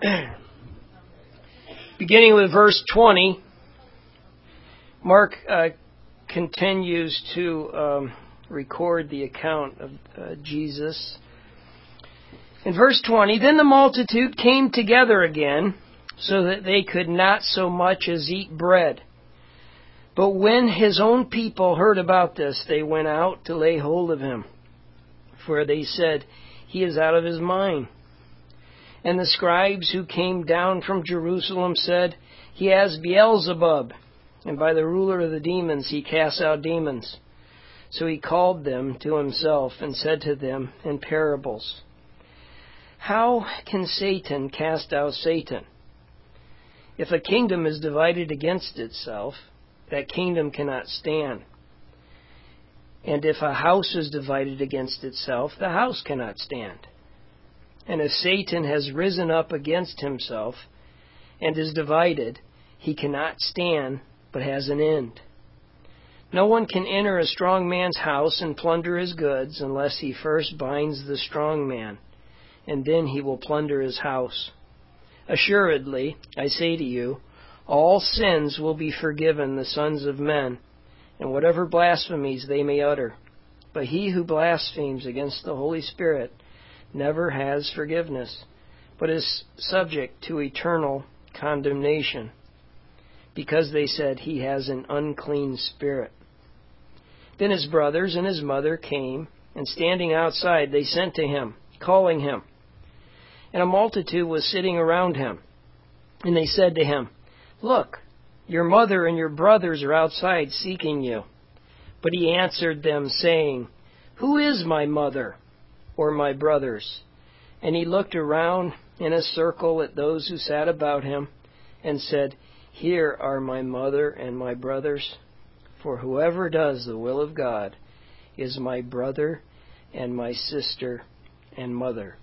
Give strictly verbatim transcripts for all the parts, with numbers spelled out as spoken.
Beginning with verse twenty, Mark uh, continues to um, record the account of uh, Jesus. In verse twenty, then the multitude came together again, so that they could not so much as eat bread. But when his own people heard about this, they went out to lay hold of him. For they said, he is out of his mind. And the scribes who came down from Jerusalem said, he has Beelzebub, and by the ruler of the demons he casts out demons. So he called them to himself and said to them in parables, how can Satan cast out Satan? If a kingdom is divided against itself, that kingdom cannot stand. And if a house is divided against itself, the house cannot stand. And if Satan has risen up against himself and is divided, he cannot stand, but has an end. No one can enter a strong man's house and plunder his goods unless he first binds the strong man, and then he will plunder his house. Assuredly, I say to you, all sins will be forgiven the sons of men, and whatever blasphemies they may utter. But he who blasphemes against the Holy Spirit never has forgiveness, but is subject to eternal condemnation, because they said he has an unclean spirit. Then his brothers and his mother came, and standing outside they sent to him, calling him. And a multitude was sitting around him. And they said to him, look, your mother and your brothers are outside seeking you. But he answered them, saying, who is my mother or my brothers? And he looked around in a circle at those who sat about him and said, here are my mother and my brothers. For whoever does the will of God is my brother and my sister and mother.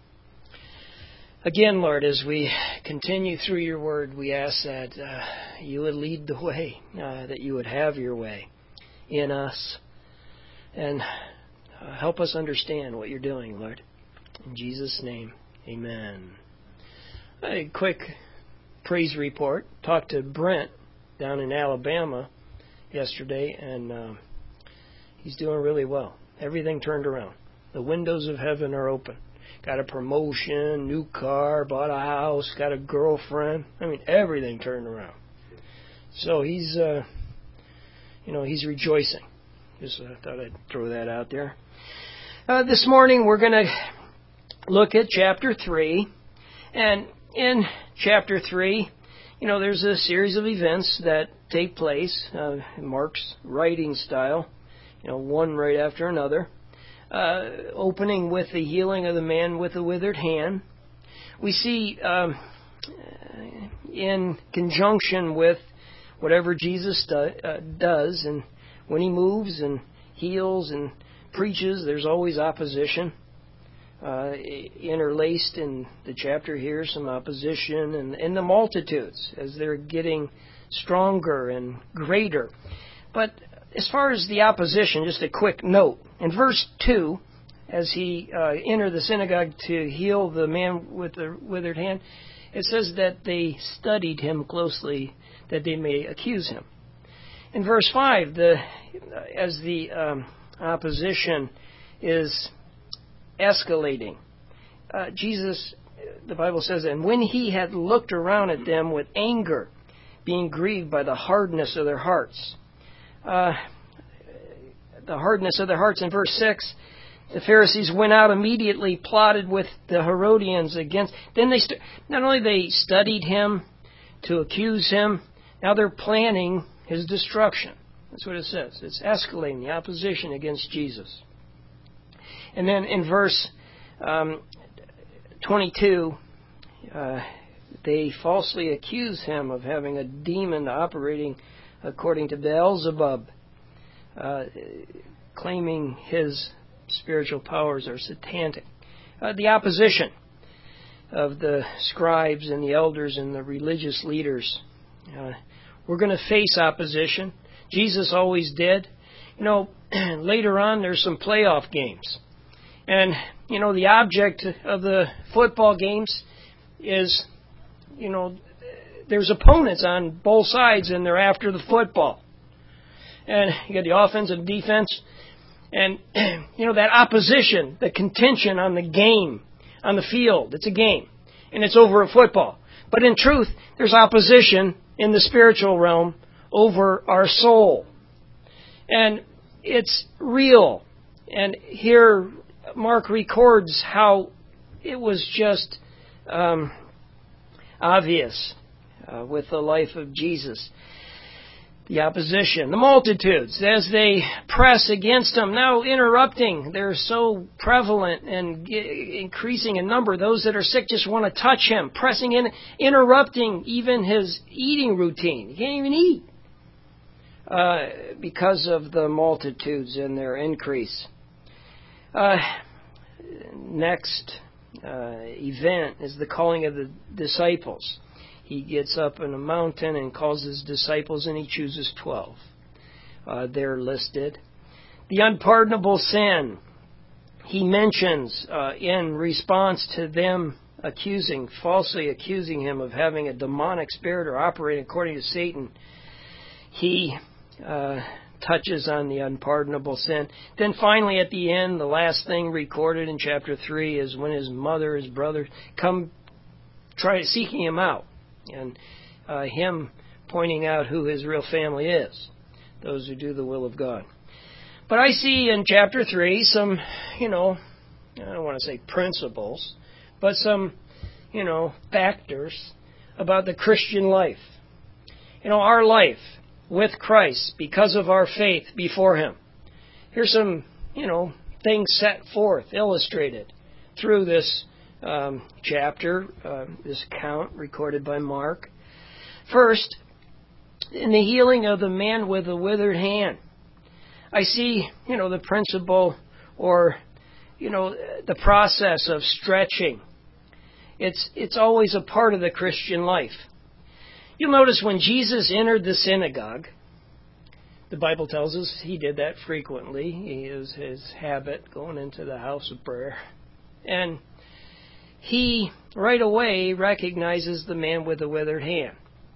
Again, Lord, as we continue through your word, we ask that uh, you would lead the way, uh, that you would have your way in us, and uh, help us understand what you're doing, Lord. In Jesus' name, amen. A quick praise report. Talked to Brent down in Alabama yesterday, and uh, he's doing really well. Everything turned around. The windows of heaven are open. Got a promotion, new car, bought a house, got a girlfriend. I mean, everything turned around. So he's, uh, you know, he's rejoicing. Just uh, thought I'd throw that out there. Uh, this morning we're going to look at chapter three. And in chapter three, you know, there's a series of events that take place uh, in Mark's writing style, you know, one right after another. Uh, opening with the healing of the man with the withered hand. We see um, in conjunction with whatever Jesus do, uh, does, and when he moves and heals and preaches, there's always opposition. Uh, interlaced in the chapter here, some opposition, and, and the multitudes as they're getting stronger and greater. But as far as the opposition, just a quick note. In verse two, as he uh, entered the synagogue to heal the man with the withered hand, it says that they studied him closely that they may accuse him. In verse five, the, as the um, opposition is escalating, uh, Jesus, the Bible says, and when he had looked around at them with anger, being grieved by the hardness of their hearts, Uh, the hardness of their hearts. In verse six, the Pharisees went out immediately, plotted with the Herodians against. Then they st- not only they studied him to accuse him, now they're planning his destruction. That's what it says. It's escalating the opposition against Jesus. And then in verse um, twenty-two, uh, they falsely accuse him of having a demon operating according to Beelzebub, uh, claiming his spiritual powers are satanic. Uh, the opposition of the scribes and the elders and the religious leaders. Uh, we're going to face opposition. Jesus always did. You know, later on there's some playoff games. And, you know, the object of the football games is you know, there's opponents on both sides, and they're after the football. And you got the offense and defense. And, you know, that opposition, the contention on the game, on the field. It's a game. And it's over a football. But in truth, there's opposition in the spiritual realm over our soul. And it's real. And here Mark records how it was just um, obvious uh, with the life of Jesus. The opposition, the multitudes, as they press against him, now interrupting. They're so prevalent and increasing in number. Those that are sick just want to touch him, pressing in, interrupting even his eating routine. He can't even eat uh, because of the multitudes and their increase. Uh, next uh, event is the calling of the disciples. He gets up in a mountain and calls his disciples, and he chooses twelve. Uh, they're listed. The unpardonable sin he mentions uh, in response to them accusing, falsely accusing him of having a demonic spirit or operating according to Satan. He uh, touches on the unpardonable sin. Then finally at the end, the last thing recorded in chapter three is when his mother, his brother, come try seeking him out. And uh, him pointing out who his real family is, those who do the will of God. But I see in chapter three some, you know, I don't want to say principles, but some, you know, factors about the Christian life. You know, our life with Christ because of our faith before him. Here's some, you know, things set forth, illustrated through this Um, chapter, uh, this account recorded by Mark. First, in the healing of the man with the withered hand, I see, you know, the principle or, you know, the process of stretching. It's it's always a part of the Christian life. You'll notice when Jesus entered the synagogue, the Bible tells us he did that frequently. It was his habit going into the house of prayer. And he right away recognizes the man with the withered hand.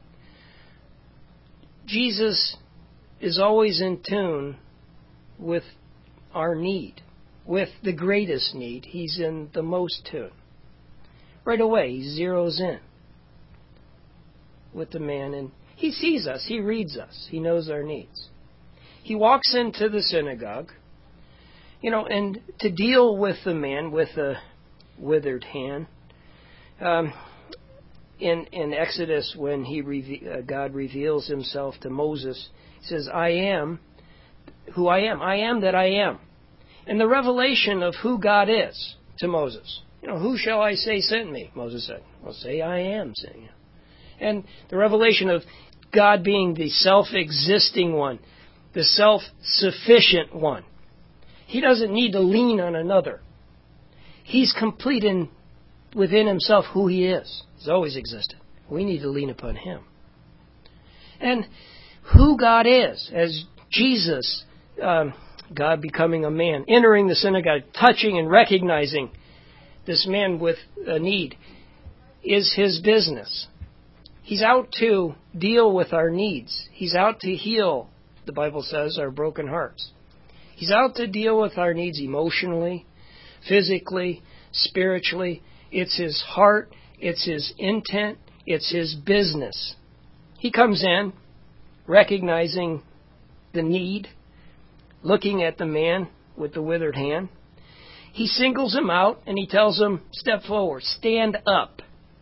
Jesus is always in tune with our need, with the greatest need. He's in the most tune. Right away, he zeroes in with the man, and he sees us, he reads us, he knows our needs. He walks into the synagogue, you know, and to deal with the man with the withered hand. Um, in in Exodus, when he reve- uh, God reveals himself to Moses, he says, "I am who I am. I am that I am." And the revelation of who God is to Moses. You know, who shall I say sent me? Moses said, "Well, say I am sent you." And the revelation of God being the self-existing one, the self-sufficient one. He doesn't need to lean on another. He's complete in within himself who he is. He's always existed. We need to lean upon him. And who God is, as Jesus, um, God becoming a man, entering the synagogue, touching and recognizing this man with a need, is his business. He's out to deal with our needs. He's out to heal, the Bible says, our broken hearts. He's out to deal with our needs emotionally, physically, spiritually. It's his heart. It's his intent. It's his business. He comes in recognizing the need, looking at the man with the withered hand. He singles him out and he tells him, step forward, stand up.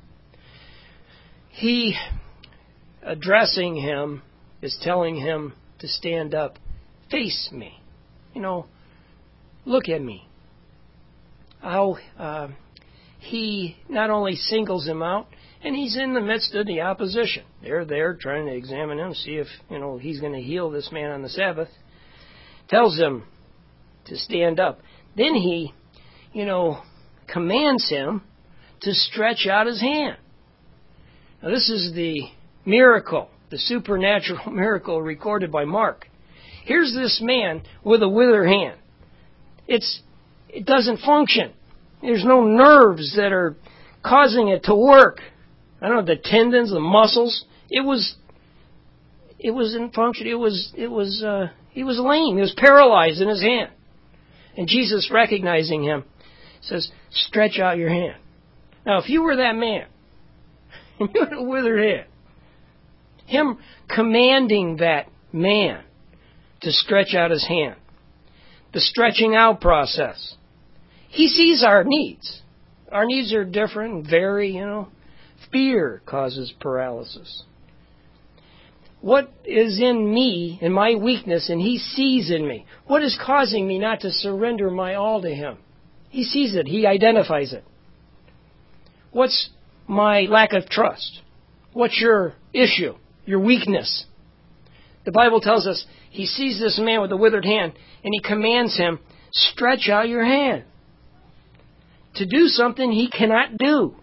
He, addressing him, is telling him to stand up. Face me. You know, look at me. How uh, he not only singles him out, and he's in the midst of the opposition. They're there trying to examine him, see if, you know, he's going to heal this man on the Sabbath. Tells him to stand up. Then he, you know, commands him to stretch out his hand. Now this is the miracle, the supernatural miracle recorded by Mark. Here's this man with a withered hand. It's it doesn't function. There's no nerves that are causing it to work. I don't know, the tendons, the muscles. It was, it was in function. It was, it was, uh, he was lame. He was paralyzed in his hand. And Jesus, recognizing him, says, stretch out your hand. Now, if you were that man, and you had a withered hand, him commanding that man to stretch out his hand, the stretching out process. He sees our needs. Our needs are different and vary, you know. Fear causes paralysis. What is in me and my weakness, and he sees in me? What is causing me not to surrender my all to him? He sees it. He identifies it. What's my lack of trust? What's your issue? Your weakness? The Bible tells us he sees this man with a withered hand, and he commands him, stretch out your hand to do something he cannot do.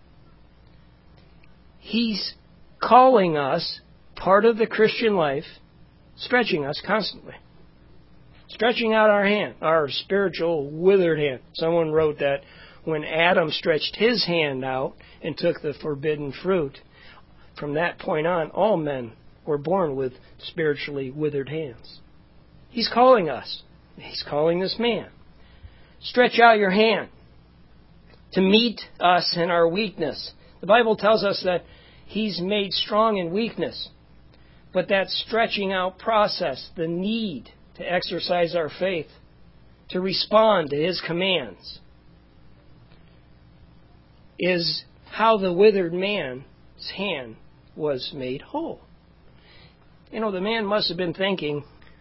He's calling us, part of the Christian life, stretching us constantly. Stretching out our hand, our spiritual withered hand. Someone wrote that when Adam stretched his hand out and took the forbidden fruit, from that point on, all men were born with spiritually withered hands. He's calling us. He's calling this man. Stretch out your hand to meet us in our weakness. The Bible tells us that he's made strong in weakness. But that stretching out process, the need to exercise our faith, to respond to his commands, is how the withered man's hand was made whole. You know, the man must have been thinking,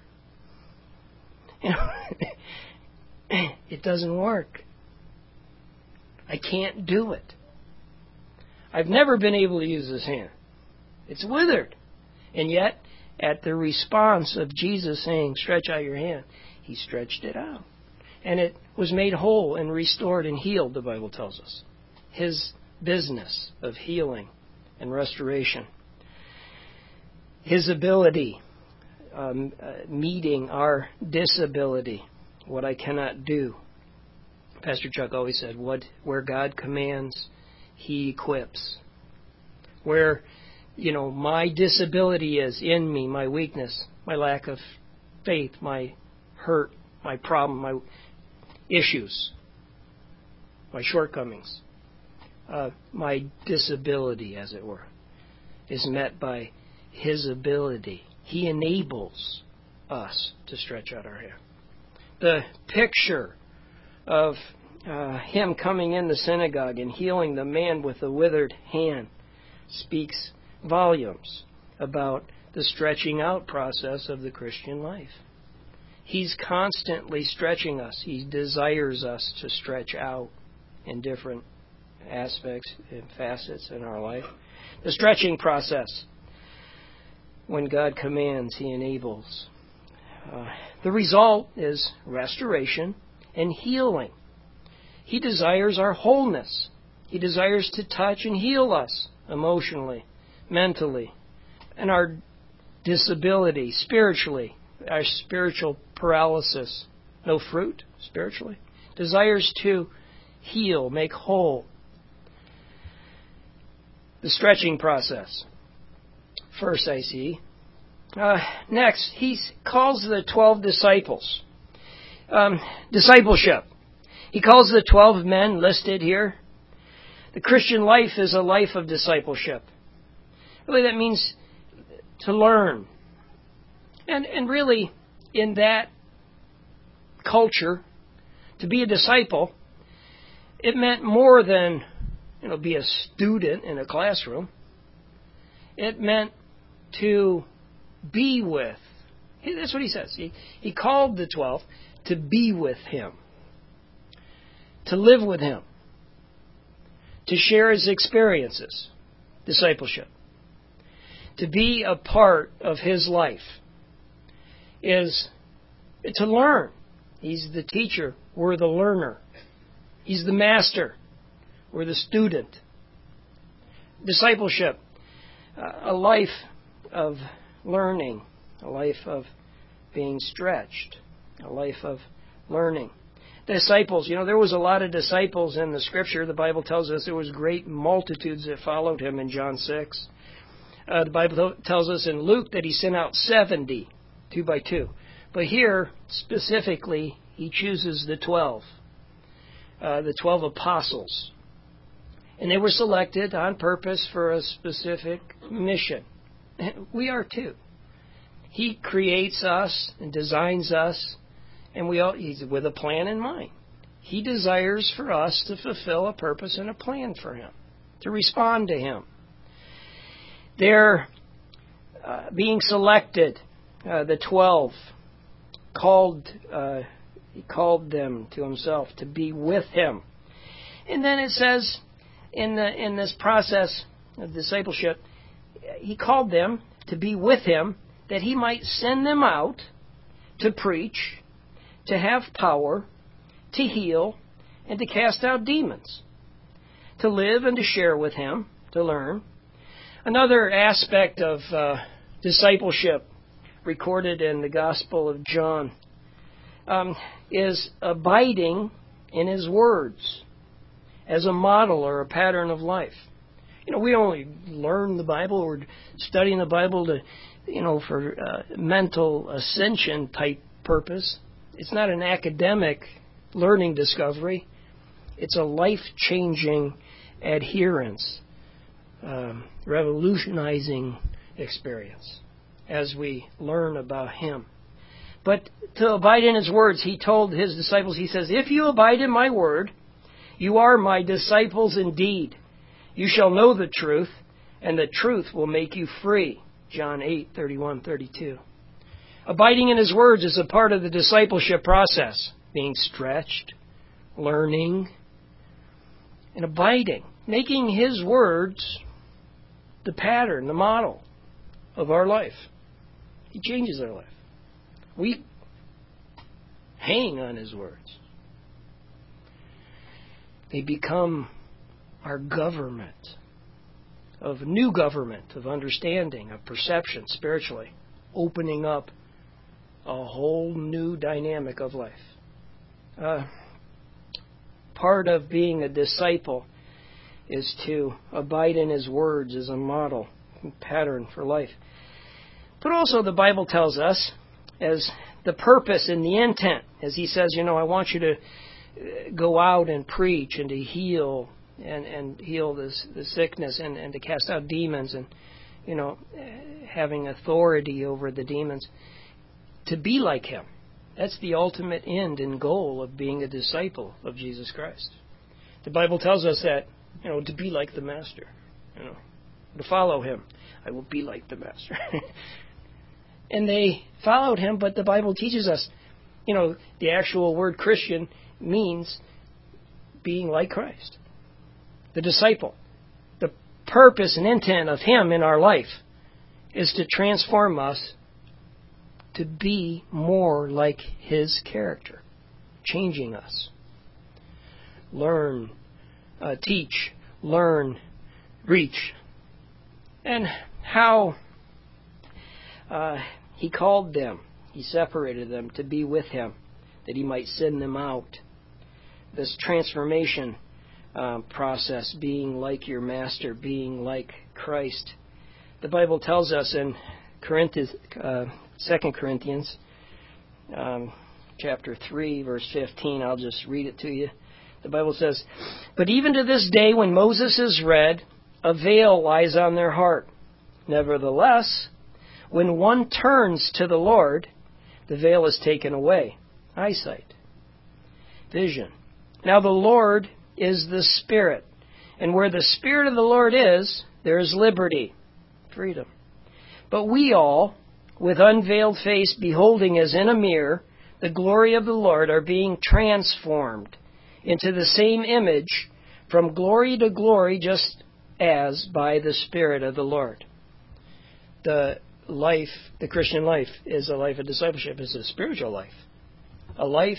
you know, it doesn't work. I can't do it. I've never been able to use this hand. It's withered. And yet, at the response of Jesus saying, stretch out your hand, he stretched it out. And it was made whole and restored and healed, the Bible tells us. His business of healing and restoration. His ability, um, uh, meeting our disability, what I cannot do. Pastor Chuck always said, "What where God commands, he equips." Where, you know, my disability is in me, my weakness, my lack of faith, my hurt, my problem, my issues, my shortcomings, uh, my disability, as it were, is met by his ability. He enables us to stretch out our hand. The picture of uh, him coming in the synagogue and healing the man with the withered hand speaks volumes about the stretching out process of the Christian life. He's constantly stretching us. He desires us to stretch out in different aspects and facets in our life. The stretching process, when God commands, he enables. Uh, the result is restoration and healing. He desires our wholeness. He desires to touch and heal us emotionally, mentally, and our disability, spiritually, our spiritual paralysis, no fruit spiritually, desires to heal, make whole. The stretching process. First, I see. Uh, next, he calls the twelve disciples. Um, discipleship. He calls the twelve men listed here. The Christian life is a life of discipleship. Really, that means to learn. And, and really, in that culture, to be a disciple, it meant more than, you know, be a student in a classroom. It meant to be with. That's what he says. He, he called the twelve to be with him, to live with him, to share his experiences, discipleship. To be a part of his life is to learn. He's the teacher. We're the learner. He's the master. We're the student. Discipleship, a life of learning, a life of being stretched, a life of learning. disciples. You know, there was a lot of disciples in the Scripture. The Bible tells us there was great multitudes that followed him in John six. Uh, the Bible tells us in Luke that he sent out seventy, two by two. But here, specifically, he chooses the twelve, uh, the twelve apostles. And they were selected on purpose for a specific mission. We are too. He creates us and designs us, and we all, he's with a plan in mind. He desires for us to fulfill a purpose and a plan for him, to respond to him. They're uh, being selected, uh, the twelve, called, uh, he called them to himself to be with him. And then it says in the in this process of discipleship, he called them to be with him that he might send them out to preach, to have power, to heal, and to cast out demons, to live and to share with him, to learn. Another aspect of uh, discipleship recorded in the Gospel of John um, is abiding in his words as a model or a pattern of life. You know, we don't only learn the Bible or studying the Bible to, you know, for uh, mental ascension type purpose. It's not an academic learning discovery. It's a life-changing adherence, um, revolutionizing experience as we learn about him. But to abide in his words, he told his disciples, he says, if you abide in my word, you are my disciples indeed. You shall know the truth, and the truth will make you free. John eight, thirty-one, thirty-two. Abiding in his words is a part of the discipleship process. Being stretched, learning, and abiding. Making his words the pattern, the model of our life. He changes our life. We hang on his words. They become our government, of new government, of understanding, of perception, spiritually, opening up a whole new dynamic of life. Uh, part of being a disciple is to abide in his words as a model, pattern for life. But also the Bible tells us, as the purpose and the intent, as he says, you know, I want you to go out and preach and to heal and, and heal this the sickness and, and to cast out demons and, you know, having authority over the demons, to be like him. That's the ultimate end and goal of being a disciple of Jesus Christ. The Bible tells us that, you know, to be like the Master, you know, to follow him. I will be like the Master. And they followed him, but the Bible teaches us, you know, the actual word Christian means being like Christ. The disciple. The purpose and intent of him in our life is to transform us to be more like his character, changing us. Learn, uh, teach, learn, reach. And how uh, he called them, he separated them to be with him, that he might send them out. This transformation uh, process, being like your Master, being like Christ. The Bible tells us in Corinthians, uh, Second Corinthians, um, chapter three, verse fifteen. I'll just read it to you. The Bible says, "But even to this day, when Moses is read, a veil lies on their heart. Nevertheless, when one turns to the Lord, the veil is taken away." Eyesight, vision. Now the Lord is the Spirit, and where the Spirit of the Lord is, there is liberty, freedom. But we all, with unveiled face, beholding as in a mirror the glory of the Lord, are being transformed into the same image from glory to glory, just as by the Spirit of the Lord. The life, the Christian life, is a life of discipleship, is a spiritual life. A life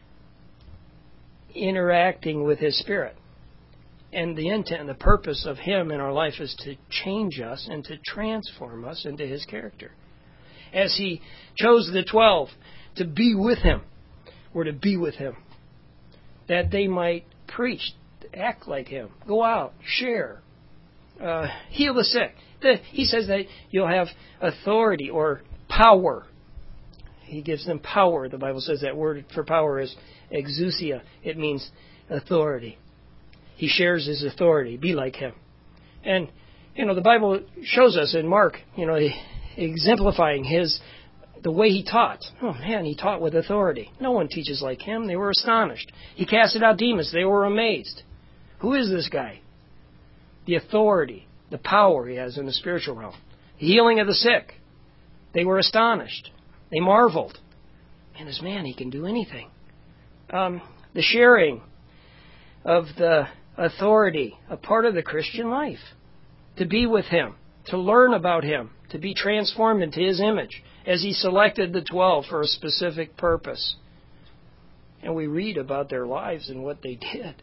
interacting with his Spirit. And the intent and the purpose of him in our life is to change us and to transform us into his character. As he chose the twelve to be with him, we're to be with him. that they might preach, act like him, go out, share, uh, heal the sick. The, he says that you'll have authority or power. He gives them power. The Bible says that word for power is exousia. It means authority. He shares his authority. Be like him. And, you know, the Bible shows us in Mark, you know, exemplifying his, the way he taught. Oh, man, he taught with authority. No one teaches like him. They were astonished. He casted out demons. They were amazed. Who is this guy? The authority, the power he has in the spiritual realm. The healing of the sick. They were astonished. They marveled. Man, this man, he can do anything. Um, the sharing of the authority, a part of the Christian life. To be with him, to learn about him, to be transformed into his image, as he selected the twelve for a specific purpose. And we read about their lives and what they did.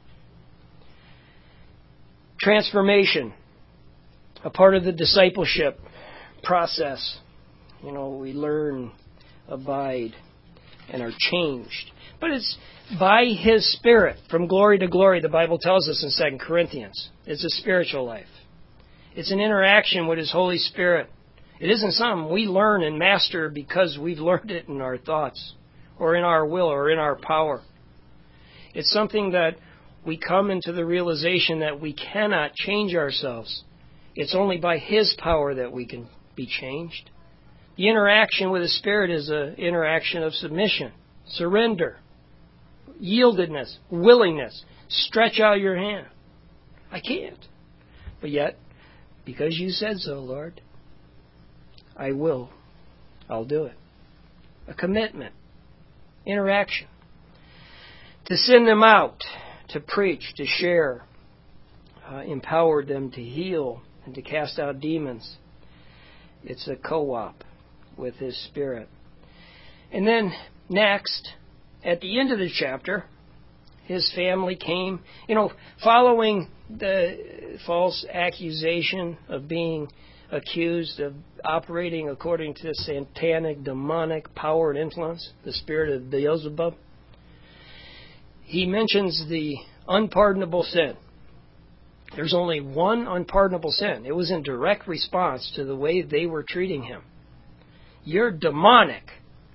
Transformation, a part of the discipleship process. You know, we learn, abide, and are changed. But it's by his Spirit, from glory to glory, the Bible tells us in Second Corinthians. It's a spiritual life. It's an interaction with his Holy Spirit. It isn't something we learn and master because we've learned it in our thoughts, or in our will, or in our power. It's something that we come into the realization that we cannot change ourselves. It's only by his power that we can be changed. The interaction with the Spirit is an interaction of submission, surrender, yieldedness, willingness. Stretch out your hand. I can't. But yet, because you said so, Lord, I will. I'll do it. A commitment, interaction. To send them out, to preach, to share, uh, empowered them to heal and to cast out demons. It's a co-op with his Spirit. And then next, at the end of the chapter, his family came, you know, following the false accusation of being accused of operating according to the satanic, demonic power and influence, the spirit of Beelzebub. He mentions the unpardonable sin. There's only one unpardonable sin. It was in direct response to the way they were treating him. You're demonic.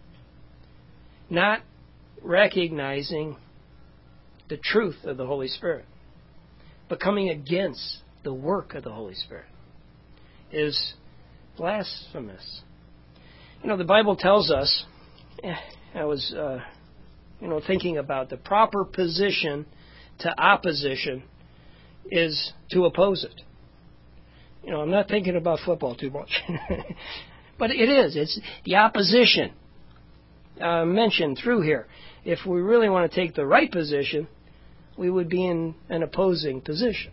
Not recognizing the truth of the Holy Spirit, but coming against the work of the Holy Spirit, is blasphemous. You know, the Bible tells us, I was, uh, you know, thinking about the proper position to opposition is to oppose it. You know, I'm not thinking about football too much. But it is. It's the opposition uh, mentioned through here. If we really want to take the right position, we would be in an opposing position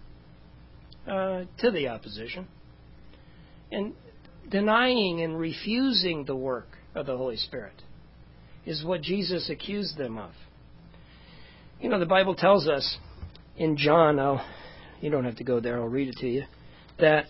uh, to the opposition. And denying and refusing the work of the Holy Spirit is what Jesus accused them of. You know, the Bible tells us in John, I'll, you don't have to go there, I'll read it to you, that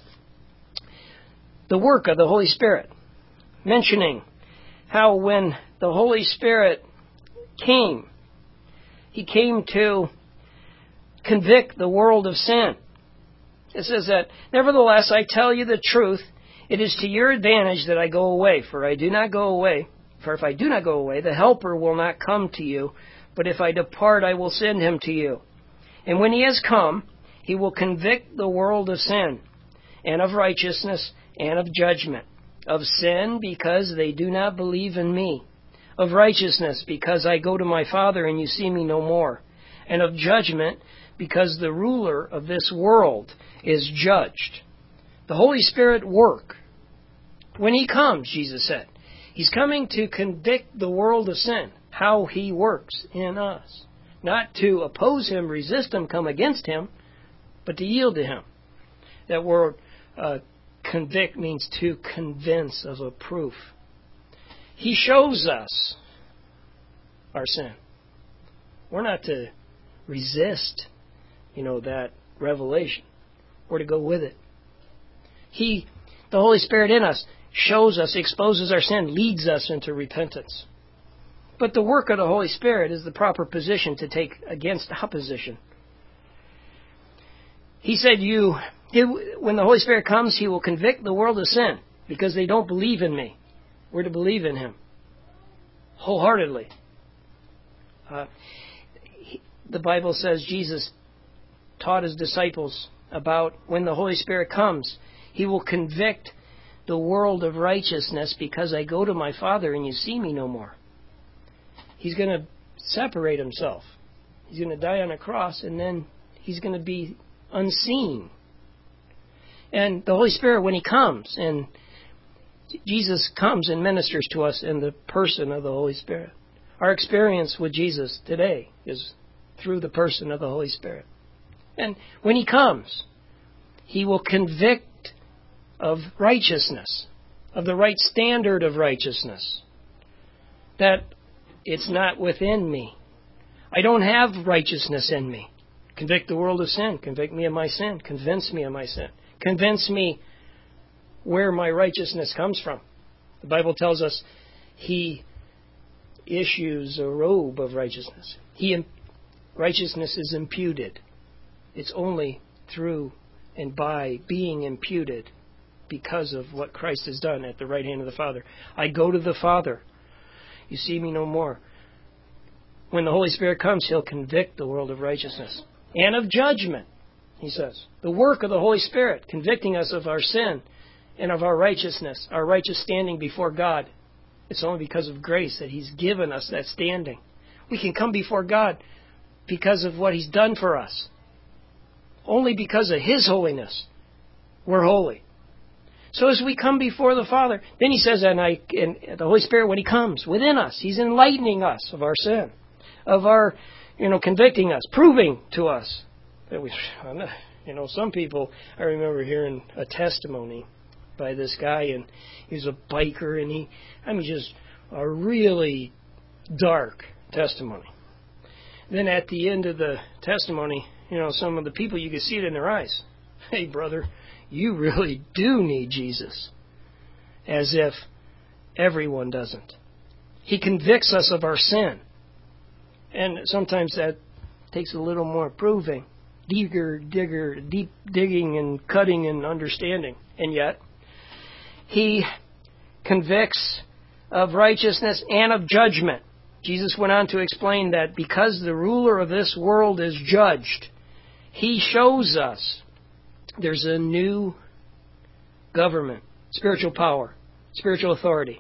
the work of the Holy Spirit, mentioning how when the Holy Spirit came, he came to convict the world of sin. It says that, nevertheless, I tell you the truth, it is to your advantage that I go away, for I do not go away. For if I do not go away, the Helper will not come to you, but if I depart, I will send him to you. And when he has come, he will convict the world of sin, and of righteousness, and of judgment. Of sin, because they do not believe in me. Of righteousness, because I go to my Father, and you see me no more. And of judgment, because the ruler of this world is judged. The Holy Spirit work. When he comes, Jesus said, he's coming to convict the world of sin, how he works in us. Not to oppose him, resist him, come against him, but to yield to him. That word uh, convict means to convince of a proof. He shows us our sin. We're not to resist, you know, that revelation. We're to go with it. He, the Holy Spirit in us, shows us, exposes our sin, leads us into repentance. But the work of the Holy Spirit is the proper position to take against opposition. He said, "You, he, when the Holy Spirit comes, He will convict the world of sin because they don't believe in me." We're to believe in Him wholeheartedly. Uh, he, the Bible says Jesus taught His disciples about when the Holy Spirit comes, He will convict the world of righteousness because I go to my Father and you see me no more. He's going to separate Himself. He's going to die on a cross and then He's going to be unseen. And the Holy Spirit, when He comes, and Jesus comes and ministers to us in the person of the Holy Spirit. Our experience with Jesus today is through the person of the Holy Spirit. And when He comes, He will convict of righteousness, of the right standard of righteousness, that it's not within me. I don't have righteousness in me. Convict the world of sin. Convict me of my sin. Convince me of my sin. Convince me where my righteousness comes from. The Bible tells us He issues a robe of righteousness. He, righteousness is imputed. It's only through and by being imputed because of what Christ has done at the right hand of the Father. I go to the Father. You see me no more. When the Holy Spirit comes, He'll convict the world of righteousness and of judgment, He says. The work of the Holy Spirit, convicting us of our sin and of our righteousness, our righteous standing before God. It's only because of grace that He's given us that standing. We can come before God because of what He's done for us. Only because of His holiness, we're holy. So as we come before the Father, then He says, and, I, and the Holy Spirit, when He comes within us, He's enlightening us of our sin, of our, you know, convicting us, proving to us that we, you know, some people, I remember hearing a testimony by this guy, and he was a biker, and he, I mean, just a really dark testimony. Then at the end of the testimony, you know, some of the people, you could see it in their eyes. Hey, brother, you really do need Jesus. As if everyone doesn't. He convicts us of our sin. And sometimes that takes a little more proving. Digger, digger, deep digging and cutting and understanding. And yet, He convicts of righteousness and of judgment. Jesus went on to explain that because the ruler of this world is judged, He shows us there's a new government, spiritual power, spiritual authority.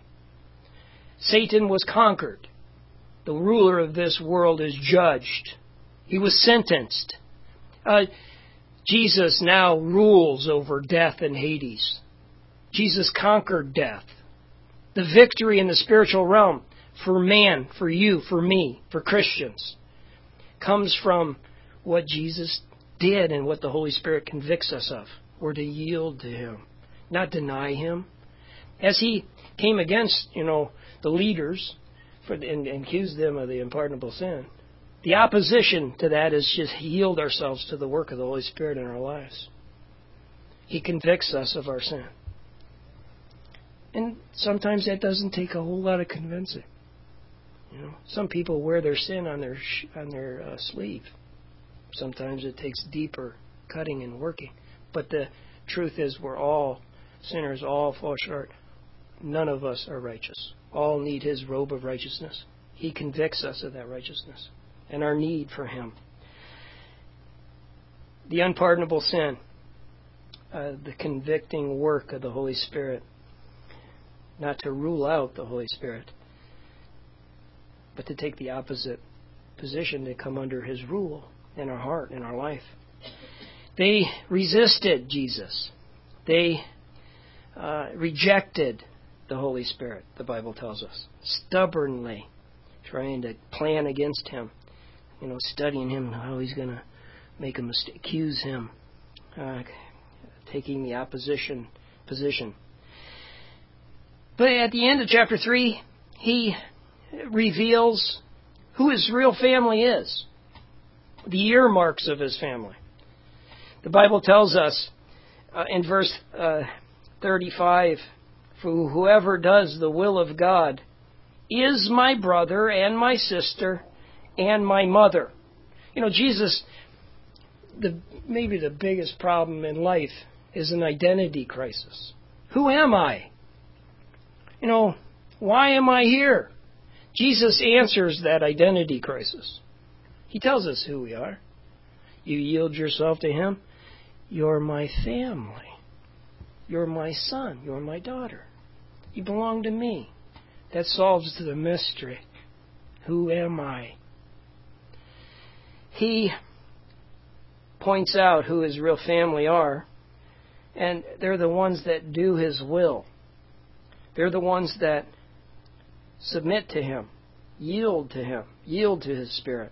Satan was conquered. The ruler of this world is judged. He was sentenced. Uh, Jesus now rules over death and Hades. Jesus conquered death. The victory in the spiritual realm for man, for you, for me, for Christians, comes from what Jesus did and what the Holy Spirit convicts us of. We're to yield to Him, not deny Him. As He came against, you know, the leaders for the, and, and accused them of the unpardonable sin, the opposition to that is just yield ourselves to the work of the Holy Spirit in our lives. He convicts us of our sin. And sometimes that doesn't take a whole lot of convincing. You know, some people wear their sin on their sh- on their uh, sleeve. Sometimes it takes deeper cutting and working. But the truth is we're all sinners, all fall short. None of us are righteous. All need His robe of righteousness. He convicts us of that righteousness and our need for Him. The unpardonable sin, uh, the convicting work of the Holy Spirit. Not to rule out the Holy Spirit, but to take the opposite position, to come under His rule in our heart, in our life. They resisted Jesus. They uh, rejected the Holy Spirit, the Bible tells us, stubbornly trying to plan against Him, you know, studying Him, how He's going to make a mistake, accuse Him, uh, taking the opposition position. But at the end of chapter three, He reveals who His real family is, the earmarks of His family. The Bible tells us uh, in verse uh, thirty-five, for whoever does the will of God is my brother and my sister and my mother. You know, Jesus, the maybe the biggest problem in life is an identity crisis. Who am I? You know, why am I here? Jesus answers that identity crisis. He tells us who we are. You yield yourself to Him. You're my family. You're my son. You're my daughter. You belong to me. That solves the mystery. Who am I? He points out who His real family are, and they're the ones that do His will. They're the ones that submit to Him, yield to Him, yield to His Spirit.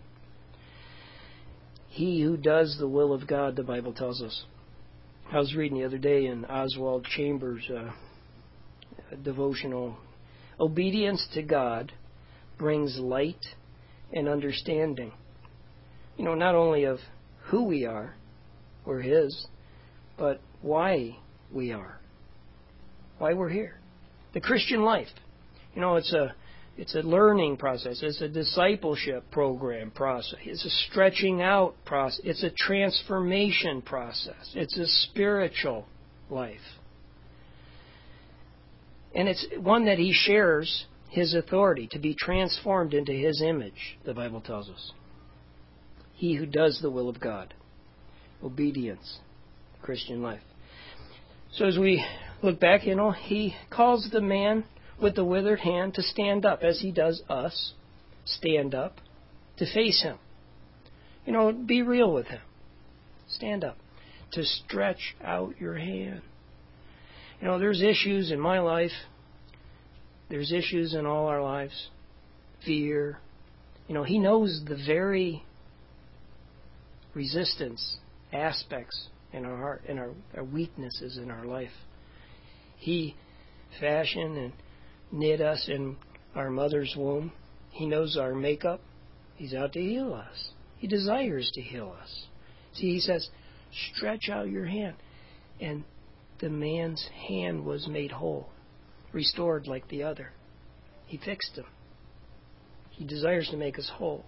He who does the will of God, the Bible tells us. I was reading the other day in Oswald Chambers' uh, devotional. Obedience to God brings light and understanding. You know, not only of who we are, we're His, but why we are, why we're here. The Christian life, you know, it's a it's a learning process. It's a discipleship program process. It's a stretching out process. It's a transformation process. It's a spiritual life. And it's one that He shares His authority to be transformed into His image, the Bible tells us. He who does the will of God. Obedience. Christian life. So as we look back, you know, He calls the man with the withered hand to stand up, as He does us. Stand up to face Him. You know, be real with Him. Stand up. To stretch out your hand. You know, there's issues in my life. There's issues in all our lives. Fear. You know, He knows the very resistance aspects in our heart, in our, our weaknesses in our life. He fashioned and knit us in our mother's womb. He knows our makeup. He's out to heal us. He desires to heal us. See, He says, stretch out your hand. And the man's hand was made whole, restored like the other. He fixed him. He desires to make us whole.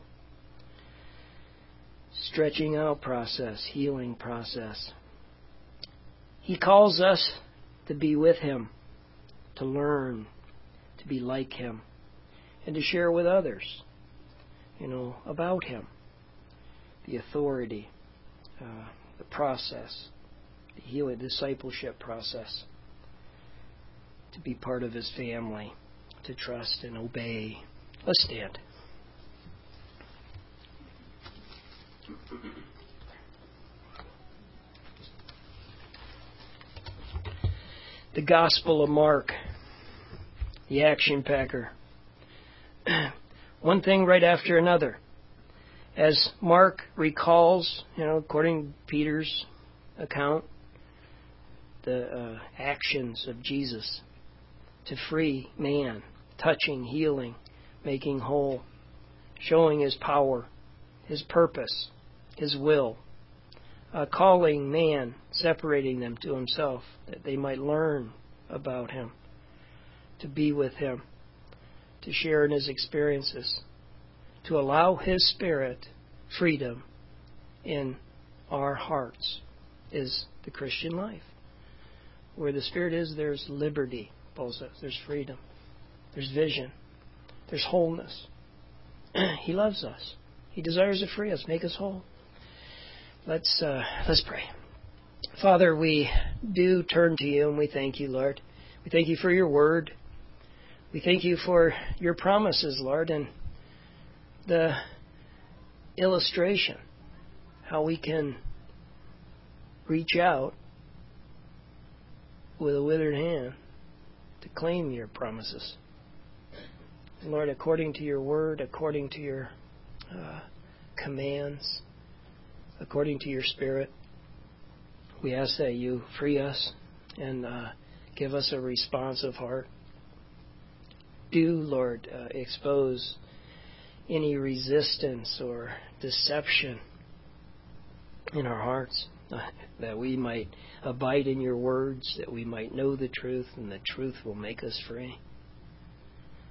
Stretching out process, healing process. He calls us to be with Him, to learn, to be like Him, and to share with others, you know, about Him. The authority, uh, the process, the healing, discipleship process. To be part of His family, to trust and obey. Let's stand. The Gospel of Mark, the action packer. One thing right after another. As Mark recalls, you know, according to Peter's account, the uh, actions of Jesus to free man, touching, healing, making whole, showing His power, His purpose, His will, uh, calling man, separating them to Himself, that they might learn about Him, to be with Him, to share in His experiences, to allow His Spirit freedom in our hearts is the Christian life. Where the Spirit is, there's liberty, Paul says. There's freedom. There's vision. There's wholeness. He loves us. He desires to free us, make us whole. Let's uh, let's pray. Father, we do turn to You and we thank You, Lord. We thank You for Your word. We thank You for Your promises, Lord, and the illustration, how we can reach out with a withered hand to claim Your promises. Lord, according to Your word, according to Your uh, commands, according to Your Spirit, we ask that You free us and uh, give us a responsive heart. Do, Lord, uh, expose any resistance or deception in our hearts, uh, that we might abide in Your words, that we might know the truth, and the truth will make us free.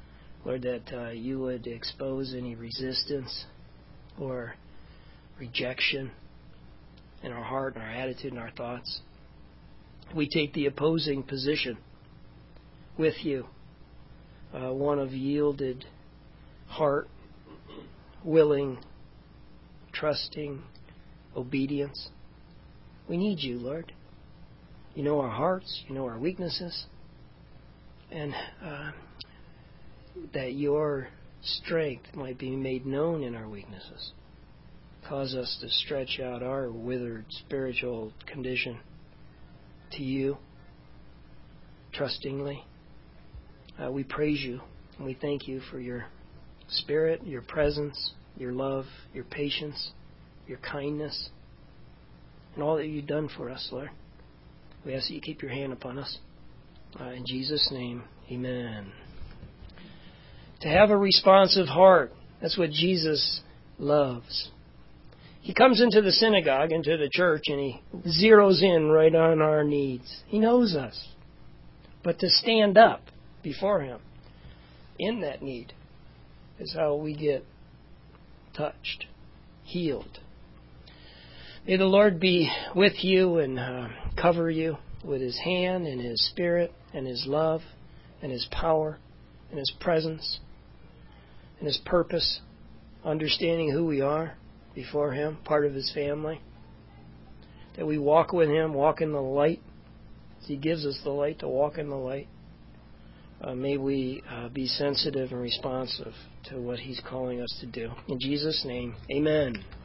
Lord, that uh, you would expose any resistance or rejection in our heart and our attitude and our thoughts. We take the opposing position with you, uh, one of yielded heart, willing, trusting, obedience. We need you, Lord. You know our hearts, you know our weaknesses, and uh, that your strength might be made known in our weaknesses. Cause us to stretch out our withered spiritual condition to you, trustingly. Uh, we praise you, and we thank you for your Spirit, your presence, your love, your patience, your kindness, and all that you've done for us, Lord. We ask that you keep your hand upon us. Uh, in Jesus' name, amen. To have a responsive heart, that's what Jesus loves. He comes into the synagogue, into the church, and he zeroes in right on our needs. He knows us. But to stand up before him in that need is how we get touched, healed. May the Lord be with you and uh, cover you with his hand and his spirit and his love and his power and his presence and his purpose, understanding who we are before him, part of his family. That we walk with him, walk in the light. He gives us the light to walk in the light. Uh, may we uh, be sensitive and responsive to what he's calling us to do. In Jesus' name, amen.